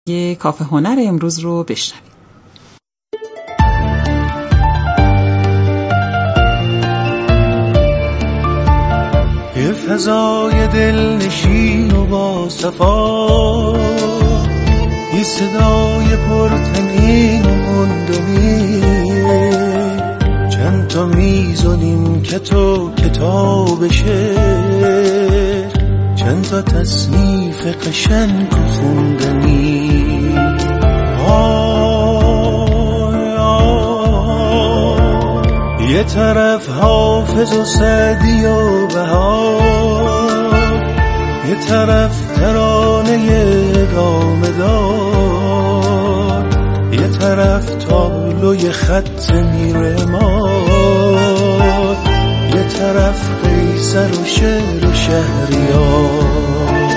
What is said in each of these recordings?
یه کافه هنر امروز رو بشنوید. یه فضای دلنشین و با صفا، یه صدای پرتنین و مندنی، چند تا میزونیم که تو کتاب شعر، چند تا تصنیف قشنگ و خوندنی. یه طرف حافظ و سعدی و بهار، یه طرف ترانه ادامه دار، یه طرف تابلوی خط میرمار، یه طرف قیصر و شعر و شهریار.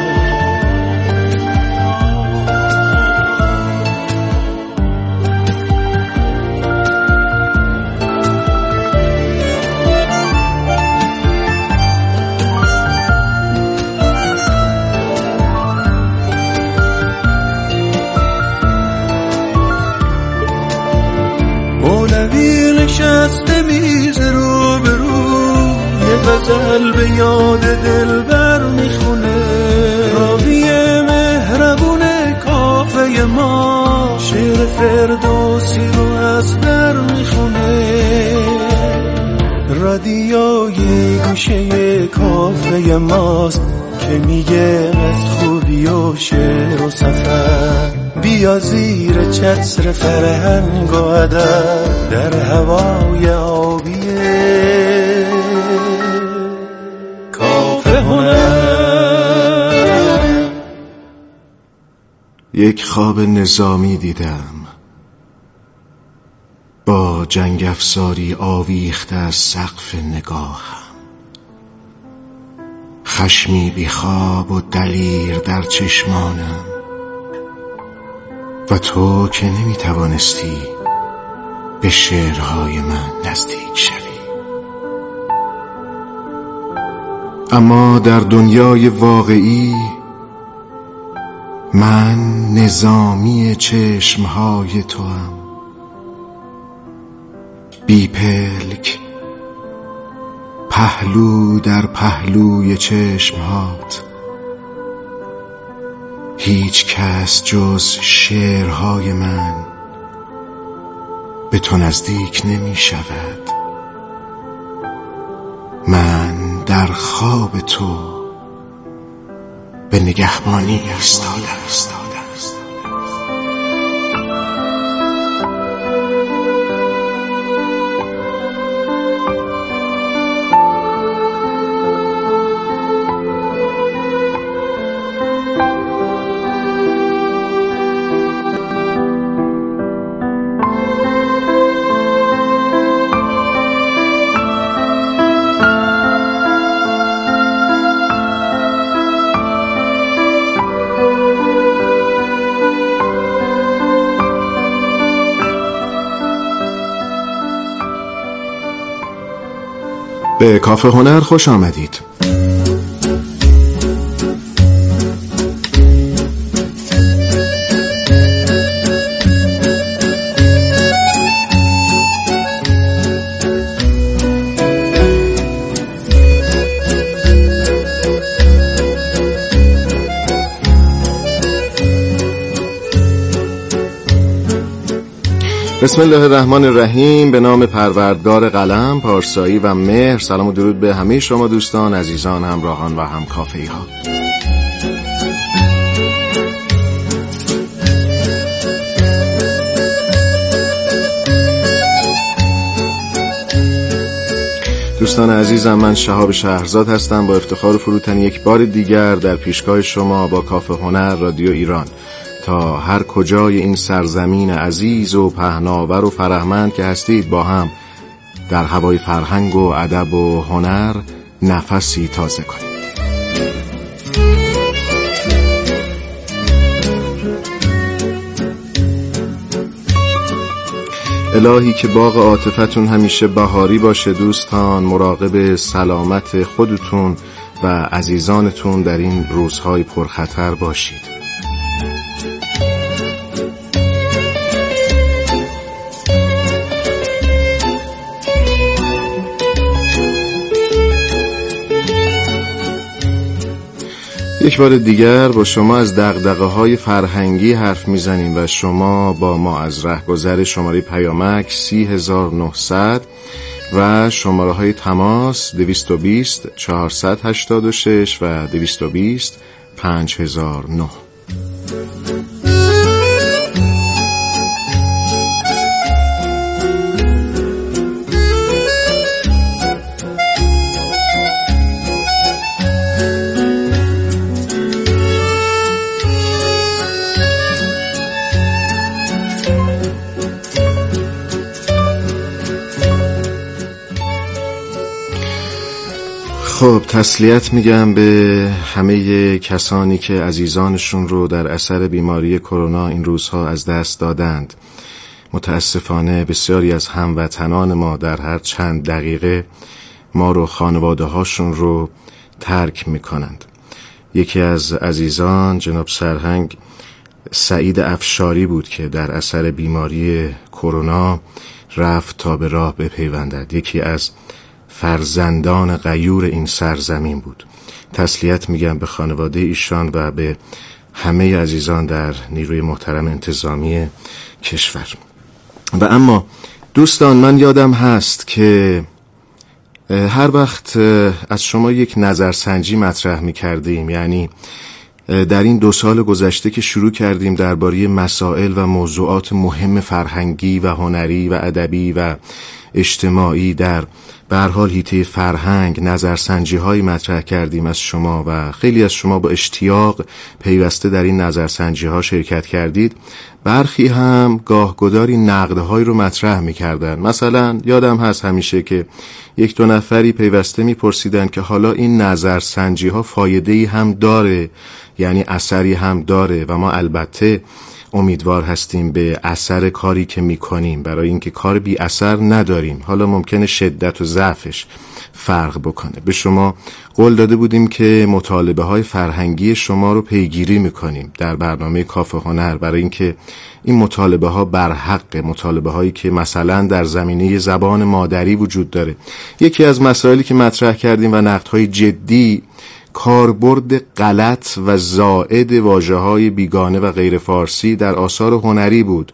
مولوی نشسته میز رو به رو، یه غزل به یاد دلبر میخونه، راوی مهربون کافه ما شعر فردوسی رو از در میخونه. رادیوی گوشه کافه ماست که میگه از خوبی و شعر و سفر، بیا زیر چتر فرهنگ و ادب در هوای آبیه کافه هنر. یک خواب نظامی دیدم با جنگ افزاری آویخته از سقف نگاهم، خشمی بی خواب و دلیر در چشمانم، و تو که نمی توانستی به شعرهای من نزدیک شوی. اما در دنیای واقعی من نظامی چشمهای توام، بی پلک پهلو در پهلوی چشمهات. هیچ کس جز شعرهای من به تو نزدیک نمی شود. من در خواب تو به نگهبانی ایستادم. به کافه هنر خوش آمدید. بسم الله الرحمن الرحیم. به نام پروردگار قلم، پارسایی و مهر. سلام و درود به همه شما دوستان، عزیزان، همراهان و هم کافه‌ای ها. دوستان عزیزم، من شهاب شهرزاد هستم. با افتخار و فروتنی یک بار دیگر در پیشگاه شما با کافه هنر رادیو ایران تا هر کجای این سرزمین عزیز و پهناور و فرهمند که هستید با هم در هوای فرهنگ و ادب و هنر نفسی تازه کنیم. الهی که باغ عاطفتون همیشه بهاری باشه دوستان. مراقب سلامت خودتون و عزیزانتون در این روزهای پرخطر باشید. یک بار دیگر با شما از دغدغه‌های فرهنگی حرف میزنیم و شما با ما از رهگذر شماره پیامک 30900 و شماره های تماس 220 486 و 220 5009. خب تسلیت میگم به همه کسانی که عزیزانشون رو در اثر بیماری کرونا این روزها از دست دادند. متاسفانه بسیاری از هموطنان ما در هر چند دقیقه ما رو، خانواده هاشون رو ترک میکنند. یکی از عزیزان جناب سرهنگ سعید افشاری بود که در اثر بیماری کرونا رفت تا به راه بپیوندد. یکی از فرزندان غیور این سرزمین بود. تسلیت میگم به خانواده ایشان و به همه عزیزان در نیروی محترم انتظامی کشور. و اما دوستان، من یادم هست که هر وقت از شما یک نظرسنجی مطرح میکردیم، یعنی در این 2 سال گذشته که شروع کردیم درباره مسائل و موضوعات مهم فرهنگی و هنری و ادبی و اجتماعی در به هر حال حیطه فرهنگ نظرسنجی هایی مطرح کردیم از شما و خیلی از شما با اشتیاق پیوسته در این نظرسنجی ها شرکت کردید. برخی هم گاهگداری نقدهایی رو مطرح میکردن. مثلا یادم هست همیشه که 1-2 نفری پیوسته میپرسیدن که حالا این نظرسنجی ها فایده‌ای هم داره، یعنی اثری هم داره، و ما البته امیدوار هستیم به اثر کاری که میکنیم، برای اینکه کار بی اثر نداریم. حالا ممکنه شدت و ضعفش فرق بکنه. به شما قول داده بودیم که مطالبه های فرهنگی شما رو پیگیری میکنیم در برنامه کافه هنر، برای اینکه این مطالبه ها برحق، مطالبه هایی که مثلا در زمینه زبان مادری وجود داره. یکی از مسائلی که مطرح کردیم و نقدهای جدی کاربرد غلط و زائد واژه‌های بیگانه و غیر فارسی در آثار هنری بود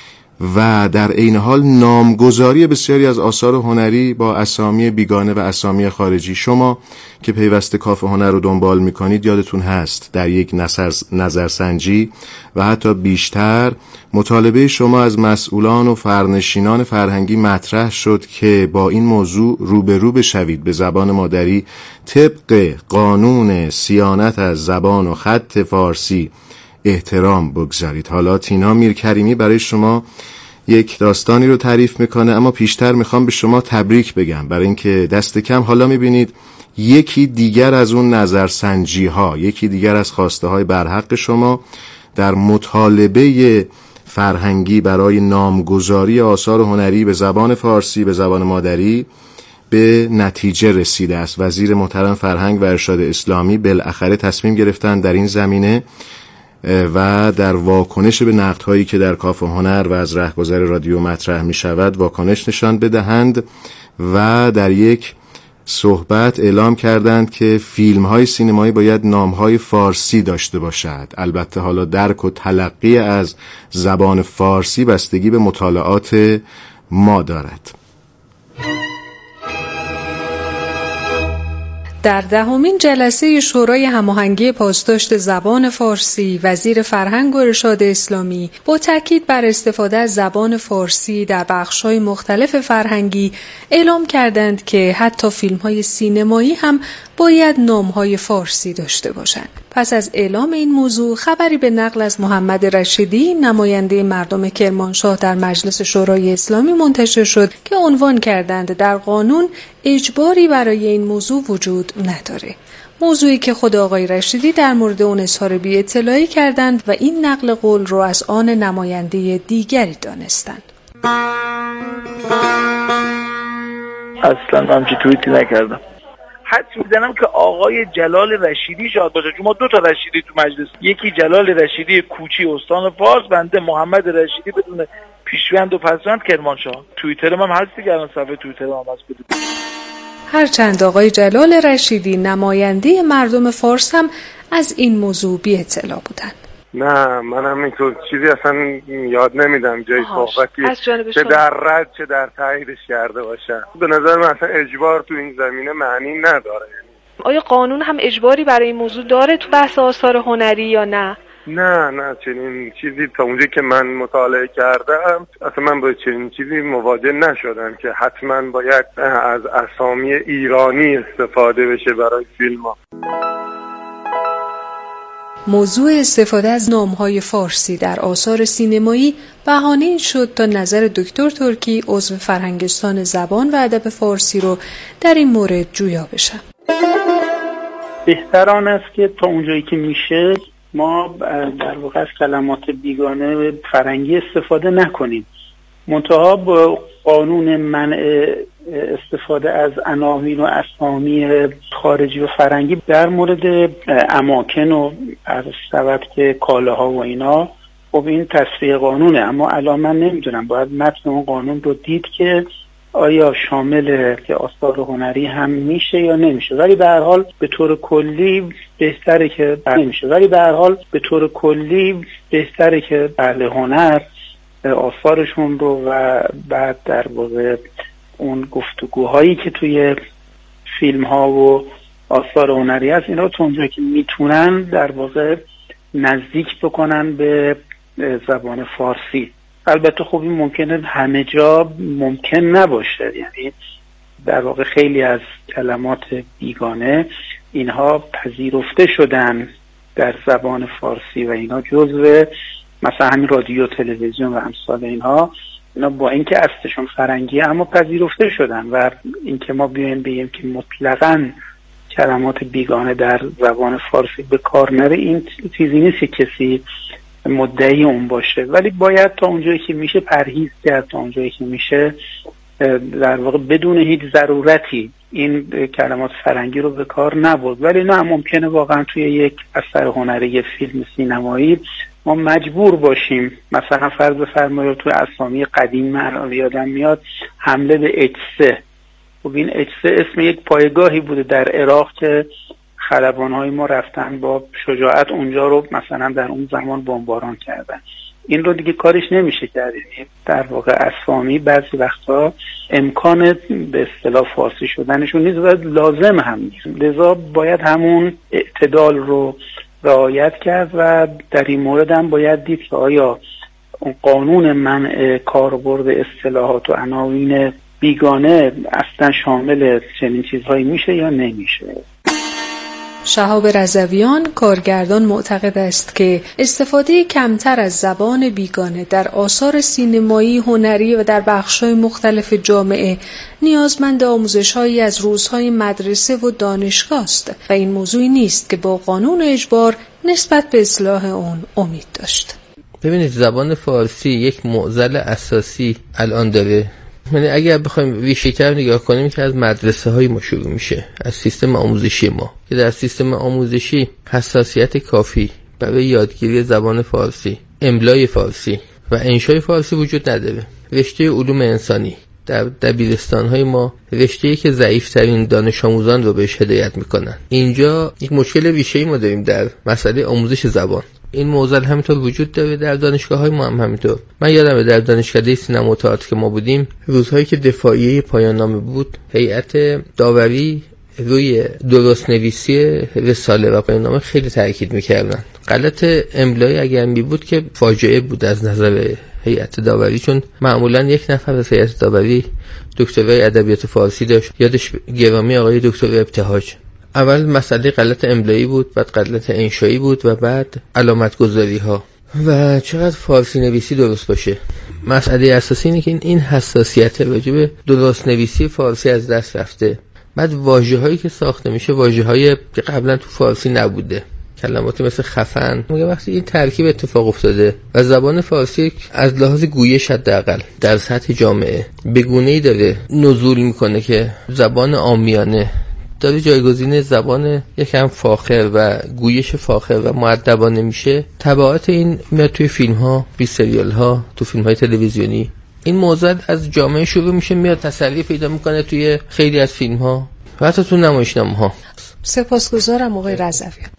و در عین حال نامگذاری بسیاری از آثار هنری با اسامی بیگانه و اسامی خارجی. شما که پیوسته کافه هنر رو دنبال میکنید یادتون هست در یک نظرسنجی و حتی بیشتر مطالبه شما از مسئولان و فرنشینان فرهنگی مطرح شد که با این موضوع روبرو بشوید، به زبان مادری طبق قانون صیانت از زبان و خط فارسی احترام بگذارید. حالا تینا میرکریمی برای شما یک داستانی رو تعریف میکنه، اما پیشتر میخوام به شما تبریک بگم، برای اینکه دست کم حالا میبینید یکی دیگر از اون نظرسنجی ها، یکی دیگر از خواسته های برحق شما در مطالبه فرهنگی برای نامگذاری آثار هنری به زبان فارسی، به زبان مادری، به نتیجه رسیده است. وزیر محترم فرهنگ و ارشاد اسلامی بالاخره تصمیم گرفتن در این زمینه و در واکنش به نقدهایی که در کافه هنر و از رهگذر رادیو مطرح می شود واکنش نشان بدهند و در یک صحبت اعلام کردند که فیلم های سینمایی باید نام های فارسی داشته باشد. البته حالا درک و تلقی از زبان فارسی بستگی به مطالعات ما دارد. در 10مین جلسه شورای هماهنگی پاسداشت زبان فارسی، وزیر فرهنگ و ارشاد اسلامی با تاکید بر استفاده از زبان فارسی در بخش‌های مختلف فرهنگی اعلام کردند که حتی فیلم‌های سینمایی هم باید نام‌های فارسی داشته باشند. پس از اعلام این موضوع خبری به نقل از محمد رشیدی، نماینده مردم کرمانشاه در مجلس شورای اسلامی منتشر شد که عنوان کردند در قانون اجباری برای این موضوع وجود نداره. موضوعی که خود آقای رشیدی در مورد اون اظهار بی‌اطلاعی کردند و این نقل قول رو از آن نماینده دیگری دانستند. اصلا من چه توییتی نکردم. حدس میزنم که آقای جلال رشیدی شاید باشه، چون ما 2 تا رشیدی تو مجلس، یکی جلال رشیدی کوچی استان فارس، بنده محمد رشیدی بدون پیشوند و پسوند کرمانشاه. توییتر من هست دیگه، الان صفحه توییتر من هست. هرچند آقای جلال رشیدی نماینده مردم فارس هم از این موضوع بی اطلاع بودند. نه منم اینطور چیزی اصلا یاد نمیدم جای صحبتی چه در رد چه در تاییدش کرده باشن. به نظر من اصلا اجبار تو این زمینه معنی نداره. آیا قانون هم اجباری برای این موضوع داره تو بحث آثار هنری یا نه؟ نه چنین چیزی تا اونجایی که من مطالعه کردم اصلا من با چنین چیزی مواجه نشدم که حتما باید از اسامی ایرانی استفاده بشه برای فیلم ها. موضوع استفاده از نام‌های فارسی در آثار سینمایی بهانه‌ای شد تا نظر دکتر ترکی عضو فرهنگستان زبان و ادب فارسی رو در این مورد جویا بشم. بهتر آن است که تا اونجایی که میشه ما در واقع از کلمات بیگانه فرنگی استفاده نکنیم. منتها با قانون منع استفاده از عناوین و اسامی خارجی و فرنگی در مورد اماکن و از سبد کالاها و اینا، خب این تصریح قانونه، اما الان من نمیدونم، باید متن اون قانون رو دید که آیا شامل آثار هنری هم میشه یا نمیشه. ولی به هر حال به طور کلی بهتره که اهل هنر آثارشون رو و بعد در واقع اون گفتگوهایی که توی فیلم ها و آثار هنری هست اینا رو تا اونجایی که میتونن در واقع نزدیک بکنن به زبان فارسی. البته خب این ممکنه همه جا ممکن نباشه، یعنی در واقع خیلی از کلمات بیگانه اینها پذیرفته شدن در زبان فارسی و اینا جزو مثلا همین رادیو تلویزیون و امثال اینا با اینکه اصلشون فرنگیه اما پذیرفته شدن. و اینکه ما بیایم بگیم که مطلقاً کلمات بیگانه در زبان فارسی به کار نره، این چیزی نیست که کسی مدعی اون باشه، ولی باید تا اونجایی که میشه پرهیز کرد، تا اونجایی که میشه در واقع بدون هیچ ضرورتی این کلمات فرنگی رو به کار نبرد. ولی نه، ممکنه واقعا توی یک اثر هنری، فیلم سینمایی ما مجبور باشیم، مثلا فرض بفرمایید توی اسامی قدیم من یادم میاد حمله به اجسه. خب این اجسه اسم یک پایگاهی بوده در عراق که خلبان‌های ما رفتن با شجاعت اونجا رو مثلا در اون زمان بمباران کردن. این رو دیگه کارش نمیشه کرد. در واقع اسامی بعضی وقتا امکان به اصطلاح فارسی شدنشون نیست و لازم هم نیست، لذا باید همون اعتدال رو رعایت کرد و در این مورد هم باید دید که آیا اون قانون منع کاربرد اصطلاحات و عناوین بیگانه اصلا شامل چنین چیزهایی میشه یا نمیشه. شهاب رضویان کارگردان معتقد است که استفاده کمتر از زبان بیگانه در آثار سینمایی، هنری و در بخش‌های مختلف جامعه نیازمند آموزش‌هایی از روزهای مدرسه و دانشگاه است و این موضوعی نیست که با قانون اجبار نسبت به اصلاح اون امید داشت. ببینید زبان فارسی یک معضل اساسی الان داره. یعنی اگر بخوایم ریشه‌تر نگاه کنیم که از مدرسه های ما شروع میشه، از سیستم آموزشی ما، که در سیستم آموزشی حساسیت کافی برای یادگیری زبان فارسی، املای فارسی و انشای فارسی وجود نداره. رشته علوم انسانی در دبیرستان‌های ما رشته‌ای که ضعیف‌ترین دانش آموزان رو بهش هدایت میکنن. اینجا یک مشکل ریشه‌ای ما داریم در مسئله آموزش زبان. این معضل همینطور وجود داره در دانشگاه‌های ما هم همینطور. من یادمه در دانشکده سینما و تئاتر که ما بودیم، روزهایی که دفاعیه پایان نامه بود، هیئت داوری روی درست نویسی رساله و پایان نامه خیلی تاکید می‌کردن. غلط املایی اگر می بود که فاجعه بود از نظر هیئت داوری، چون معمولا یک نفر از هیئت داوری دکترای ادبیات فارسی داشت، یادش گرامی آقای دکتر ابتهاج. اول مسئله غلط املایی بود، بعد غلط انشایی بود و بعد علامت گذاری ها و چقدر فارسی نویسی درست باشه. مسئله اساسی اینه که این حساسیت راجع به درست نویسی فارسی از دست رفته. بعد واژه‌هایی که ساخته میشه واژه‌های که قبلا تو فارسی نبوده، کلماتی مثل خفن. میگه وقتی این ترکیب اتفاق افتاده و زبان فارسی از لحاظ گویش حداقل در سطح جامعه به گونه‌ای داره نزول میکنه که زبان عامیانه داره جایگزین زبان یکم فاخر و گویش فاخر و مؤدبانه میشه، تبعات این میاد توی فیلم‌ها، توی سریال‌ها، تو فیلم‌های تلویزیونی. این موضوع از جامعه شروع میشه، میاد تسری پیدا میکنه توی خیلی از فیلم‌ها. و حتی تو نمایشنامه‌ها. سپاسگزارم آقای رضویان.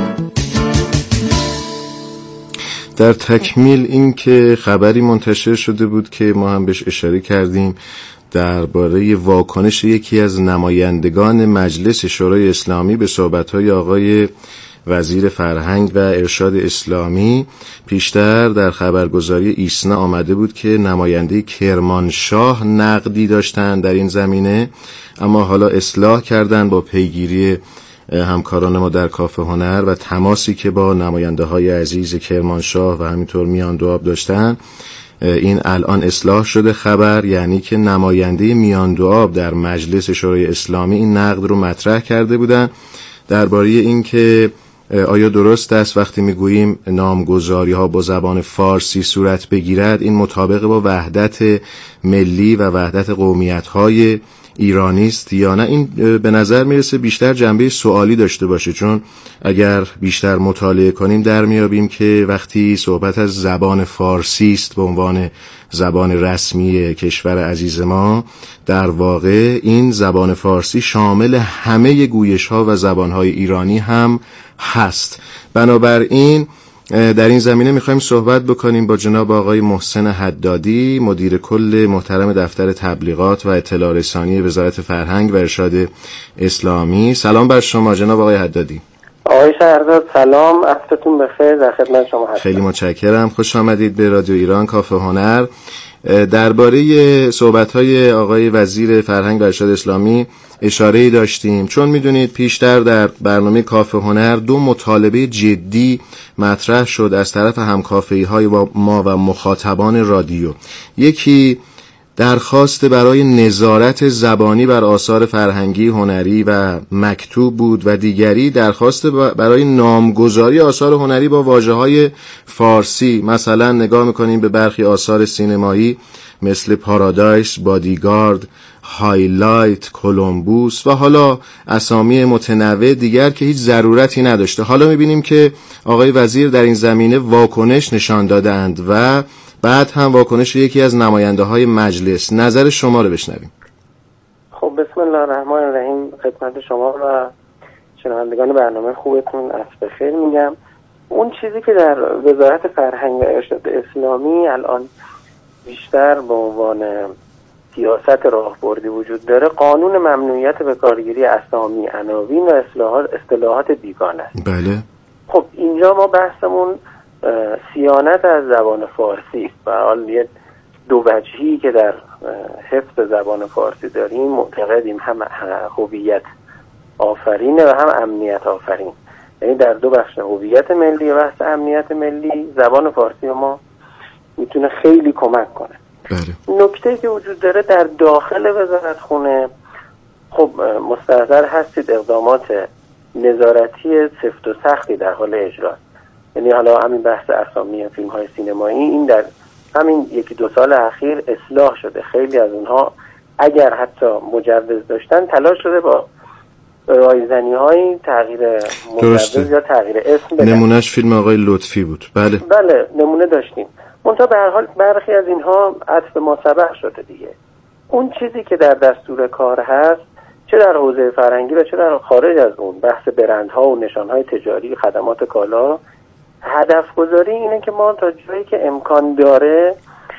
در تکمیل این که خبری منتشر شده بود که ما هم بهش اشاره کردیم درباره واکنش یکی از نمایندگان مجلس شورای اسلامی به صحبت‌های آقای وزیر فرهنگ و ارشاد اسلامی. پیشتر در خبرگزاری ایسنا آمده بود که نماینده کرمانشاه نقدی داشتند در این زمینه، اما حالا اصلاح کردن با پیگیری همکاران ما در کافه هنر و تماسی که با نماینده های عزیز کرمانشاه و همینطور میان دو آب داشتن. این الان اصلاح شده خبر، یعنی که نماینده میان دو آب در مجلس شورای اسلامی این نقد رو مطرح کرده بودن درباره این که آیا درست است وقتی میگوییم نامگذاری ها با زبان فارسی صورت بگیرد این مطابق با وحدت ملی و وحدت قومیت های ایرانی است یا نه. این به نظر میرسه بیشتر جنبه سوالی داشته باشه، چون اگر بیشتر مطالعه کنیم در میابیم که وقتی صحبت از زبان فارسی است به عنوان زبان رسمی کشور عزیز ما، در واقع این زبان فارسی شامل همه گویش ها و زبان های ایرانی هم هست. بنابراین در این زمینه میخوایم صحبت بکنیم با جناب آقای محسن حدادی، مدیر کل محترم دفتر تبلیغات و اطلاع رسانی وزارت فرهنگ و ارشاد اسلامی. سلام بر شما جناب آقای حدادی. آقای شهرزاد سلام، وقتتون بخیر، در خدمت شما هستم. خیلی متشکرم، خوش آمدید به رادیو ایران کافه هنر. درباره صحبت‌های آقای وزیر فرهنگ و ارشاد اسلامی اشاره‌ای داشتیم، چون می‌دونید پیشتر در برنامه کافه هنر 2 مطالبه جدی مطرح شد از طرف همکافه‌های ما و مخاطبان رادیو. یکی درخواست برای نظارت زبانی بر آثار فرهنگی، هنری و مکتوب بود و دیگری درخواست برای نامگذاری آثار هنری با واژه‌های فارسی. مثلا نگاه می‌کنیم به برخی آثار سینمایی مثل پارادایس، بادیگارد، هایلایت، کولومبوس و حالا اسامی متنوع دیگر که هیچ ضرورتی نداشته. حالا می‌بینیم که آقای وزیر در این زمینه واکنش نشان دادند و بعد هم واکنش یکی از نماینده های مجلس. نظر شما رو بشنویم. خب بسم الله الرحمن الرحیم، خدمت شما و شنوندگان برنامه خوبتون عصر بخیر میگم. اون چیزی که در وزارت فرهنگ و ارشاد اسلامی الان بیشتر به عنوان سیاست راهبردی وجود داره، قانون ممنوعیت به کارگیری اسامی، عناوین و اصطلاحات بیگانه است. بله. خب اینجا ما بحثمون صیانت از زبان فارسی است و حال یه 2 وجهی که در حفظ زبان فارسی داریم، معتقدیم هم هویت آفرینه و هم امنیت آفرین. یعنی در 2 بخش، هویت ملی و بحث امنیت ملی، زبان فارسی ما میتونه خیلی کمک کنه. بله. نکته که وجود داره در داخل وزارتخونه، خب مستحضر هستید اقدامات نظارتی سفت و سختی در حال اجرا. یعنی حالا همین بحث اسامی فیلم‌های سینمایی، این در همین 1-2 سال اخیر اصلاح شده. خیلی از اونها اگر حتی مجوز داشتن تلاش شده با رایزنی‌های تغییر مجوز یا تغییر اسم بدن. نمونهش فیلم آقای لطفی بود. بله نمونه داشتیم. منتها به هر حال برخی از اینها عطف ما سبق شده دیگه. اون چیزی که در دستور کار هست، چه در حوزه فرهنگی و چه در خارج از اون، بحث برندها و نشانهای تجاری، خدمات کالا، هدف گذاری اینه که ما تا جایی که امکان داره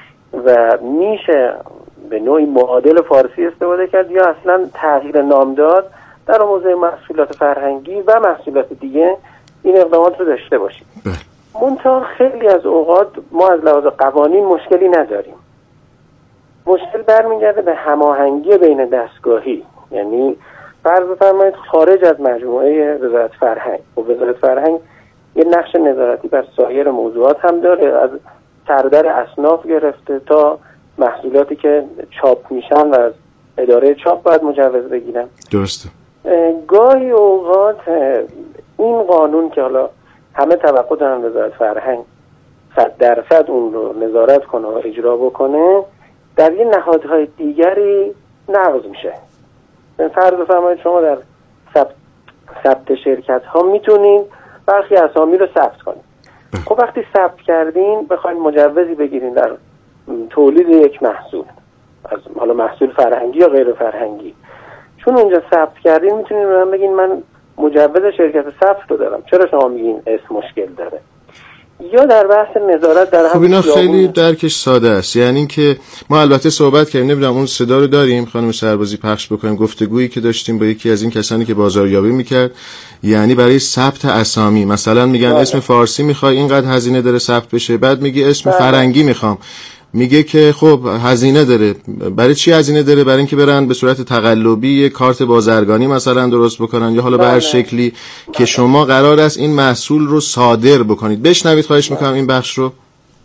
و میشه به نوعی معادل فارسی استفاده کرد یا اصلا تغییر نام داد در حوزه محصولات فرهنگی و محصولات دیگه این اقدامات رو داشته باشیم. منتها خیلی از اوقات ما از لحاظ قوانین مشکلی نداریم. مشکل برمیگرده به هماهنگی بین دستگاهی. یعنی فرض بفرمایید خارج از مجموعه وزارت فرهنگ، و وزارت فرهنگ یه نقش نظارتی بر سایر موضوعات هم داره، از سردر اصناف گرفته تا محصولاتی که چاپ میشن و از اداره چاپ باید مجوز بگیرن. درسته. گاهی اوقات این قانون که حالا همه توقع دارن وزارت فرهنگ 100% اون رو نظارت کنه و اجرا بکنه، در یه نهادهای دیگری نقض میشه. فرض بفرمایید شما در ثبت شرکت ها میتونین برخی اسامی رو ثبت کنید. خب وقتی ثبت کردین بخواید مجوزی بگیرین در تولید یک محصول، از حالا محصول فرهنگی یا غیر فرهنگی، چون اونجا ثبت کردین میتونین به من بگین من مجوز شرکت ثبت رو دارم، چرا شما میگین اسم مشکل داره؟ یا در بحث نظارت در خب اینا خیلی درکش ساده است. یعنی اینکه ما البته صحبت کردیم، نمیدونم اون صدا رو داریم خانم سربازی پخش بکنیم، گفتگویی که داشتیم با یکی از این کسانی که بازاریابی میکرد، یعنی برای ثبت اسامی مثلا میگن اسم فارسی میخوای اینقدر هزینه داره ثبت بشه، بعد میگی اسم فرنگی میخوام، میگه که خب هزینه داره. برای چی هزینه داره؟ برای اینکه برن به صورت تقلبی یه کارت بازرگانی مثلا درست بکنن یا حالا به هر شکلی که شما قرار است این محصول رو صادر بکنید. بشنوید خواهش میکنم این بخش رو.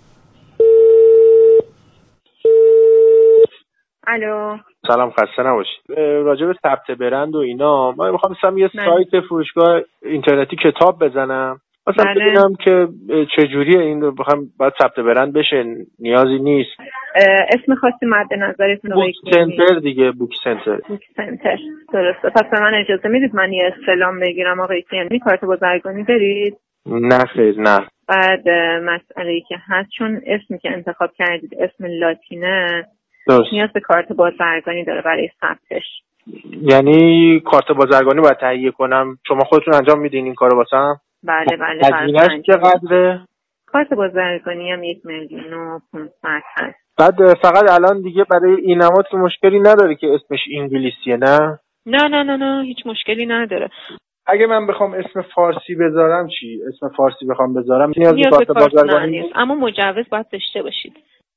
الو، سلام، خسته نباشید. راجع به ثبت برند و اینا من می‌خوام یه سایت فروشگاه اینترنتی کتاب بزنم، مثلا ببینم که چجوریه این رو بخوام باید ثبت برند بشه، نیازی نیست. اسم خاصی مد نظرتون رو بوک سنتر دیگه، بوک سنتر. درسته. پس به من اجازه میدید من یه استلام بگیرم آقای یعنی کارت بازرگانی دارید؟ نه خیر، نه. بعد مسئله‌ای که هست چون اسمی که انتخاب کردید اسم لاتینه درست. نیاز به کارت بازرگانی داره برای ثبتش. یعنی کارت بازرگانی باید تهیه کنم؟ شما خودتون انجام میدین این کارو واسم؟ بله. هزینه‌اش چقدره؟ کارت بازرگانی هم 1,500,000 هست. بعد فقط الان دیگه برای اینمات که مشکلی نداره که اسمش انگلیسیه؟ نه هیچ مشکلی نداره. اگه من بخوام اسم فارسی بذارم چی؟ اسم فارسی بخوام بذارم نیاز به کارت بازرگانی نیست، اما مجوز باید داشته باشید.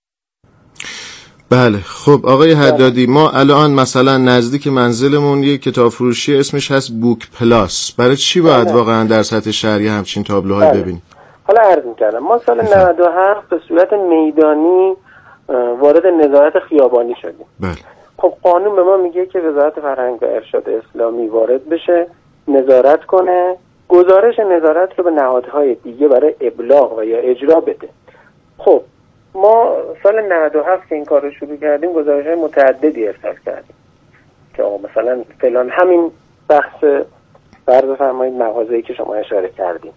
بله. خب آقای حدادی، ما الان مثلا نزدیک منزلمون یه کتاب فروشی اسمش هست بوک پلاس. برای چی باید واقعا در سطح شهری همچین تابلوهای ببینیم؟ حالا عرض می‌کردم ما سال 97 به صورت میدانی وارد نظارت خیابانی شدیم. بله. خب قانون به ما میگه که وزارت فرهنگ و ارشاد اسلامی وارد بشه، نظارت کنه، گزارش نظارت رو به نهادهای دیگه برای ابلاغ و یا اجرا بده. خب ما سال 97 که این کار رو شروع کردیم گزارش‌های متعددی ارسال کردیم که آقا مثلا فلان همین بحث فرض فرمایید مغازه‌ای که شما اشاره کردیم،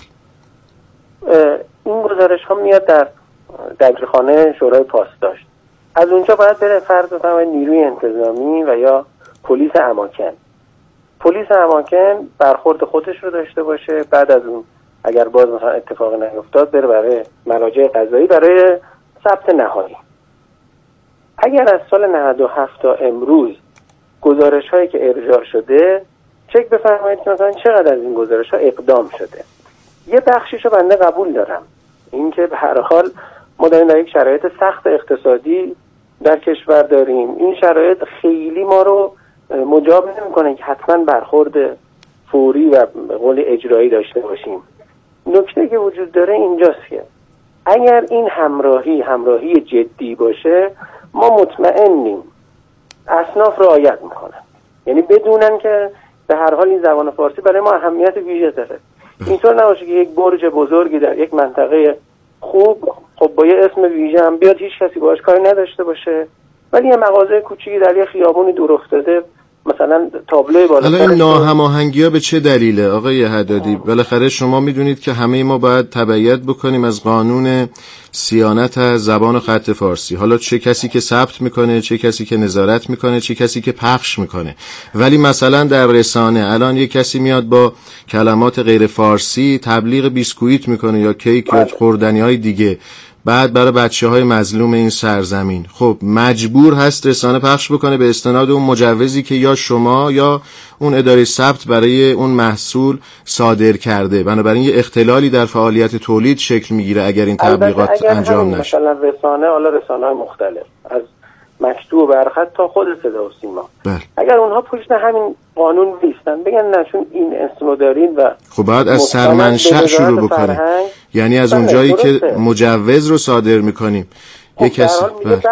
این گزارش ها میاد در دبیرخانه شورای پاسداشت، از اونجا باید بره فرض فرمایید نیروی انتظامی و یا پلیس اماکن. پلیس اماکن برخورد خودش رو داشته باشه، بعد از اون اگر باز مثلا اتفاقی نیفتاد بره برای مراجع قضایی برای ثبت نهایی. اگر از سال 97 تا امروز گزارش هایی که ارجاع شده چک بفرمایید که مثلا چقدر از این گزارش ها اقدام شده. یه بخشیشو بنده قبول دارم، این که به هر حال ما در یک شرایط سخت اقتصادی در کشور داریم، این شرایط خیلی ما رو مجاب نمی‌کنه که حتما برخورد فوری و به قول اجرایی داشته باشیم. نکته که وجود داره اینجاست که اگر این همراهی جدی باشه ما مطمئنیم اصناف رعایت میکنن، یعنی بدونن که به هر حال این زبان فارسی برای ما اهمیت ویژه داره. اینطور نباشه که یک برج بزرگی در یک منطقه خوب خب با یه اسم ویژه هم بیاد هیچ کسی باهاش کاری نداشته باشه، ولی یه مغازه کوچیکی در یه خیابونی دور افتاده مثلا تابلوی بالا. حالا این ناهماهنگی‌ها به چه دلیله آقای حدادی؟ بالاخره شما میدونید که همه ما باید تبعیت بکنیم از قانون صیانت از زبان و خط فارسی، حالا چه کسی که ثبت میکنه، چه کسی که نظارت میکنه، چه کسی که پخش میکنه. ولی مثلا در رسانه الان یک کسی میاد با کلمات غیر فارسی تبلیغ بیسکویت میکنه یا کیک یا خوردنی‌های دیگه، بعد برای بچه‌های مظلوم این سرزمین خب مجبور هست رسانه پخش بکنه به استناد اون مجوزی که یا شما یا اون اداره ثبت برای اون محصول صادر کرده. بنابراین یه اختلالی در فعالیت تولید شکل میگیره اگر این تبلیغات انجام نشه. مثلا رسانه، حالا رسانه‌های مختلف از مکتوب و برخط تا خود صدا و سیما، اگر اونها پشت همین قانون نیستن بگن نه چون این اسمو دارین و خب بعد از سرمنشأ شروع بکنیم، یعنی از اونجایی که مجوز رو صادر میکنیم خب یک کسی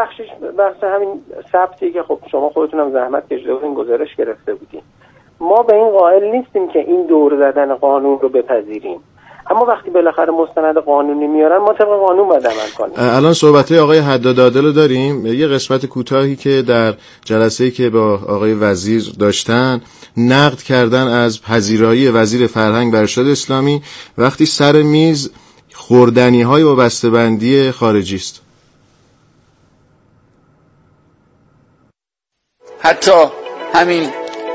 بحث همین ثبتی که خب شما خودتونم زحمت کشیده بودین گزارش گرفته بودین، ما به این قائل نیستیم که این دور زدن قانون رو بپذیریم، اما وقتی بالاخره مستند قانونی میارن ما طبق قانون باید عمل کنیم. الان صحبت‌های آقای حداد عادل رو داریم، یه قسمت کوتاهی که در جلسه‌ای که با آقای وزیر داشتن نقد کردن از پذیرایی وزیر فرهنگ و ارشاد اسلامی وقتی سر میز خوردنی‌های با بسته‌بندی خارجی است. حتی همین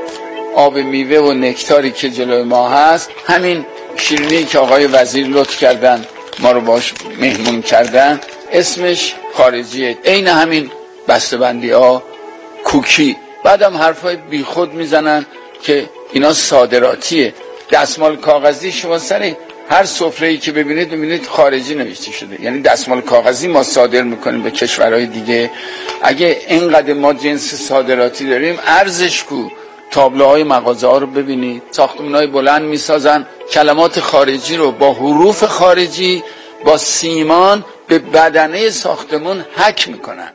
آب میوه و نکتاری که جلوی ما هست، همین شیرینی که آقای وزیر لطف کردن ما رو باش مهمون کردن، اسمش خارجیه، عین همین بسته‌بندی ها، کوکی. بعدم حرفای بیخود میزنن که اینا صادراتیه. دستمال کاغذی شما سر هر سفره‌ای که ببینید خارجی نوشته شده، یعنی دستمال کاغذی ما صادر میکنیم به کشورهای دیگه. اگه اینقدر ما جنس صادراتی داریم، ارزش کو؟ تابلوهای مغازه ها رو ببینید، ساختمان‌های بلند میسازن، کلمات خارجی رو با حروف خارجی با سیمان به بدنه ساختمون حک میکنن.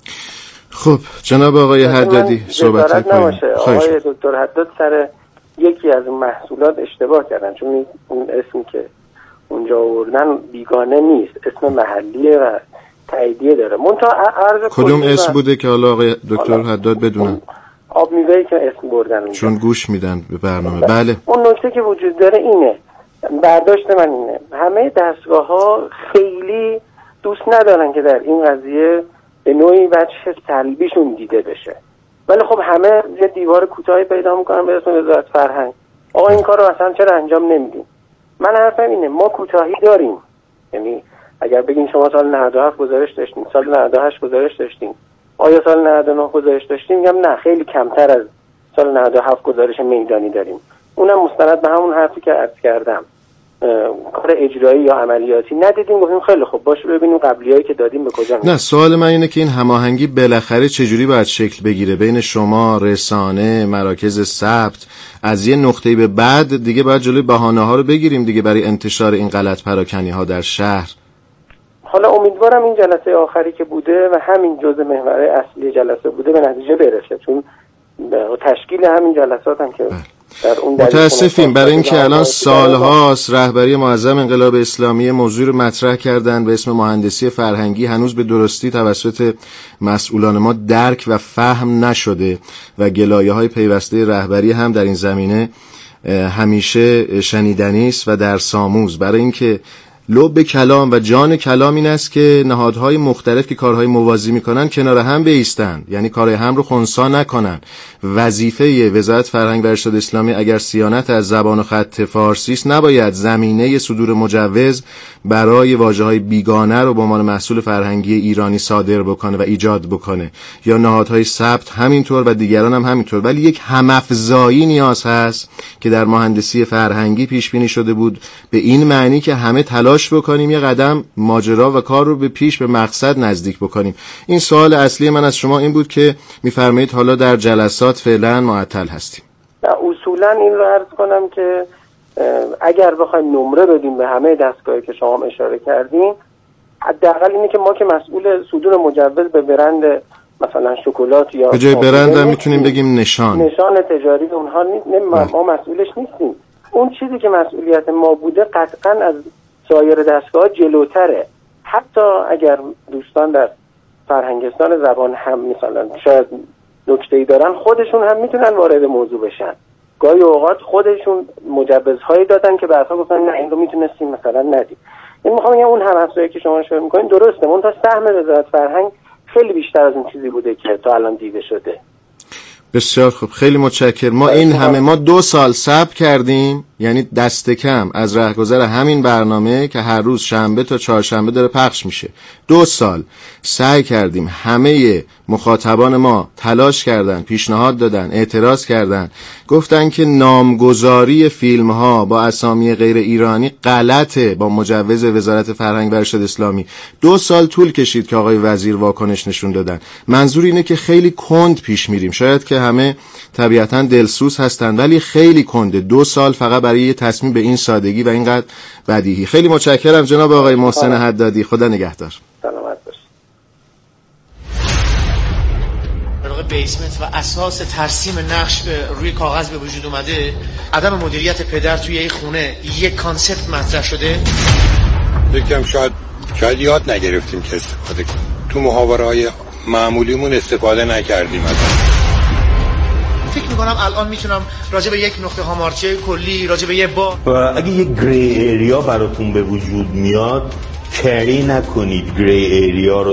خب جناب آقای حدادی صحبت کنید. آقای دکتر حداد سر یکی از محصولات اشتباه کردن، چون اون اسمی که اونجا آوردن بیگانه نیست، اسم محلیه و تاییدیه داره. کدوم اسم بوده که حالا آقای دکتر حداد بدونن؟ آب میوه‌ای که اسم بردن اونجا، چون گوش میدن به برنامه. بله. اون نکته که وجود داره اینه، برداشت من اینه، همه دستگاه‌ها خیلی دوست ندارن که در این قضیه به نوعی وجه سلبیشون دیده بشه، ولی خب همه یه دیوار کوتاهی پیدا میکنن به اسم وزارت فرهنگ. آقا این کار رو اصلا چرا انجام نمیدیم؟ من حرفم اینه، ما کوتاهی داریم. یعنی اگر بگین شما سال 97 گزارش داشتین، سال 98 گزارش داشتین، آیا سال 99 گزارش داشتیم؟ میگم نه، خیلی کمتر از سال 97 گزارش میدانی داریم. اونم مستند به همون حرفی که عرض کردم، کار اجرایی یا عملیاتی ندیدیم. گفتیم خیلی خوب باشه ببینیم قبلیایی که دادیم به کجا میرسه. نه، سوال من اینه که این هماهنگی بالاخره چجوری باید شکل بگیره بین شما، رسانه، مراکز ثبت؟ از یه نقطه‌ای به بعد دیگه باید جلوی بهانه‌ها رو بگیریم دیگه برای انتشار این غلط پراکنی‌ها در شهر. حالا امیدوارم این جلسه آخری که بوده و همین جزء محور اصلی جلسه بوده به نتیجه برسه، چون تشکیل همین جلسات هم که متاسفیم برای اینکه الان سالهاست رهبری معظم انقلاب اسلامی موضوع رو مطرح کردن به اسم مهندسی فرهنگی، هنوز به درستی توسط مسئولان ما درک و فهم نشده و گلایه‌های پیوسته رهبری هم در این زمینه همیشه شنیدنی است و در ساموز. برای اینکه لب کلام و جان کلام این است که نهادهای مختلف که کارهای موازی میکنن کنار هم بایستن، یعنی کارهای هم رو خنثی نکنن. وظیفه وزارت فرهنگ و ارشاد اسلامی اگر صیانت از زبان و خط فارسی است، نباید زمینه صدور مجوز برای واژه‌های بیگانه رو به عنوان محصول فرهنگی ایرانی صادر بکنه و ایجاد بکنه، یا نهادهای ثبت همینطور و دیگران هم همینطور. ولی یک همافزایی نیاز هست که در مهندسی فرهنگی پیش بینی شده بود، به این معنی که همه تلاش بکنیم یه قدم ماجرا و کار رو به پیش به مقصد نزدیک بکنیم. این سوال اصلی من از شما این بود که میفرمایید حالا در جلسات فعلا معطل هستیم. اصولا این رو عرض کنم که اگر بخوایم نمره بدیم به همه دستگاهی که شما اشاره کردین، حداقل اینه که ما که مسئول صدور مجوز به برند مثلا شکلات یا به جای برند هم میتونیم بگیم نشان تجاری اونها ما مسئولش نیستیم. اون چیزی که مسئولیت ما بوده قطعا از سایر دستگاه جلوتره. حتی اگر دوستان در فرهنگستان زبان هم مثلا شاید نکته‌ای دارن، خودشون هم میتونن وارد موضوع بشن. گاهی اوقات خودشون مجوزهایی دادن که بعدها گفتن نه این رو میتونستیم مثلا ندیم. این میخوام بگم اون هم افزایی که شما اشاره میکنین درسته، اون تا سهم وزارت فرهنگ خیلی بیشتر از اون چیزی بوده که تا الان دیده شده. بسیار خوب، خیلی متشکرم. ما 2 سال صبر کردیم، یعنی دست کم از رهگذر همین برنامه که هر روز شنبه تا چهارشنبه داره پخش میشه، 2 سال سعی کردیم. همه مخاطبان ما تلاش کردن، پیشنهاد دادن، اعتراض کردن، گفتن که نامگذاری فیلم ها با اسامی غیر ایرانی غلطه با مجوز وزارت فرهنگ و ارشاد اسلامی. 2 سال طول کشید که آقای وزیر واکنش نشون دادن. منظور اینه که خیلی کند پیش میریم. شاید که همه طبیعتاً دلسوز هستن ولی خیلی کنده. 2 سال فقط برای یه تصمیم به این سادگی و اینقدر بدیهی. خیلی متشکرم جناب آقای محسن حدادی. خدا نگهدار. سلامت باشید. بیسمنت و اساس ترسیم نقش روی کاغذ به وجود اومده، عدم مدیریت پدر توی این خونه یک کانسپت مطرح شده. یکم شاید یاد نگرفتیم که استفاده کنیم. تو محاوره‌های معمولیمون استفاده نکردیم ازش. فکر میکنم الان میتونم راجع به یک نقطه هامارچی کلی، راجع به یه و اگه یک گری ایریا براتون به وجود میاد، کری نکنید گری ایریا رو